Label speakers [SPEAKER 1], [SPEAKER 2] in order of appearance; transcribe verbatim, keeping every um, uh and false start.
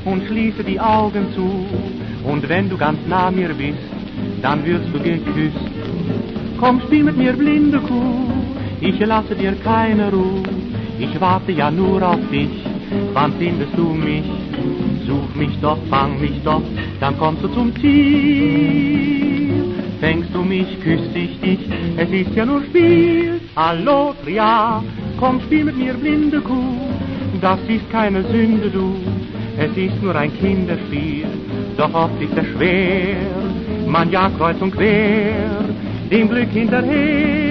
[SPEAKER 1] und schließe die Augen zu. Und wenn du ganz nah mir bist, dann wirst du geküsst. Komm, spiel mit mir, blinde Kuh, ich lasse dir keine Ruhe. Ich warte ja nur auf dich, wann findest du mich? Such mich doch, fang mich doch, dann kommst du zum Ziel. Fängst du mich, küsst ich dich, es ist ja nur Spiel. Hallo, ja, komm, spiel mit mir, blinde Kuh, das ist keine Sünde, du, es ist nur ein Kinderspiel. Doch oft ist es schwer, man jagt kreuz und quer, dem Glück hinterher.